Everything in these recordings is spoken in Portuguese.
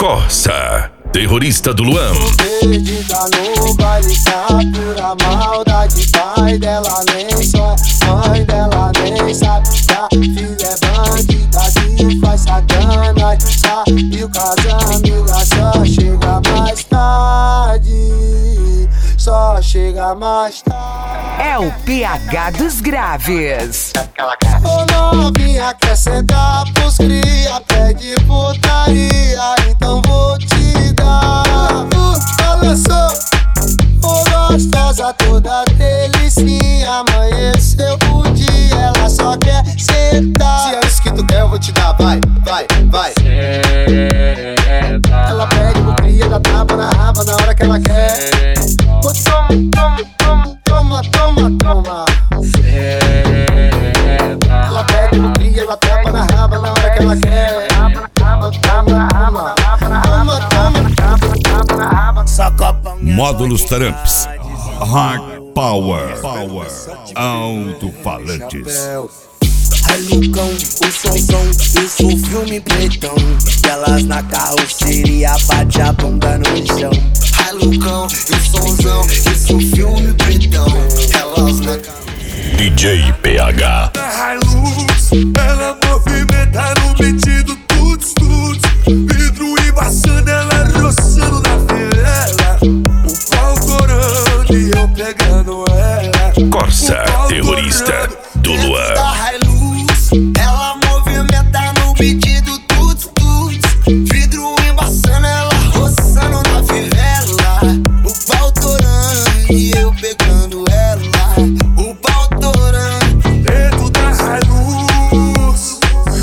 Corsa, terrorista do Luan. Perdida no baile, tá pura maldade. Pai dela nem só, mãe dela nem sabe. A filha é bandida que faz sacanagem. Saiu com as amigas, só chega mais tarde. Só chega mais tarde. É o PH dos graves. Ô novinha, quer sentar pros cria, pede putaria, então vou te dar. Olha só, ô gostosa, toda delicinha. Amanheceu o dia, ela só quer sentar. Se é isso que tu quer, eu vou te dar, vai, vai, vai. Ela pede pro cria, dá tapa na raba na hora que ela quer. Toma, toma, toma, toma. Ela pede no cria, ela tapa na raba na hora que ela quer. Módulos Taramps, Hard Power, alto-falantes. Lucão, o somzão, isso um filme pretão. Elas na carroceria, bate a bunda no chão. Lucão, o somzão, isso um filme pretão. Elas na DJ PH. Hilux, ela movimenta no beat do tuts tuts. Vidro embaçando, ela roçando na favela. O pau corando e eu pegando ela. Corsa, terrorista do Luan. Ela movimenta no beat do tuts tuts. Vidro embaçando, ela roçando na favela. O pau torando e eu pegando ela. O pau torando dentro da Hilux.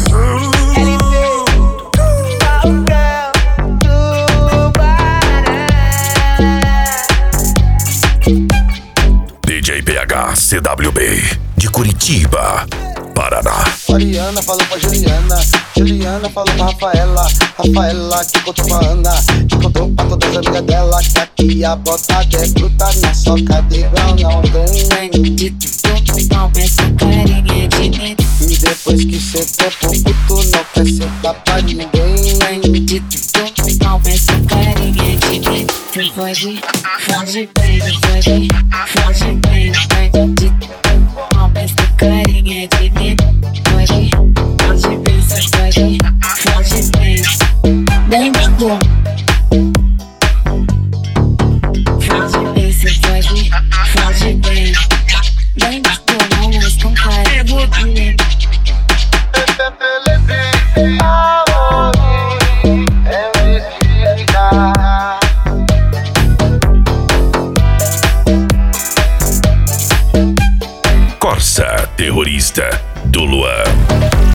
DJ PH CWB de Curitiba, Paraná. Mariana falou pra Juliana, Juliana falou pra Rafaela, Rafaela que contou pra Ana, que contou pra todas as amigas dela, que aqui a bota é gruda na soca de igual não tem. E depois que cê topou puto, não quer sentar pra ninguém. Foge bem, foge bem, não pensa carinha de mim. Foge bem, foge bem, nem me dou. Foge bem, foge bem, nem me dou, não mais com carinha de mim. Corsa, terrorista do Luan.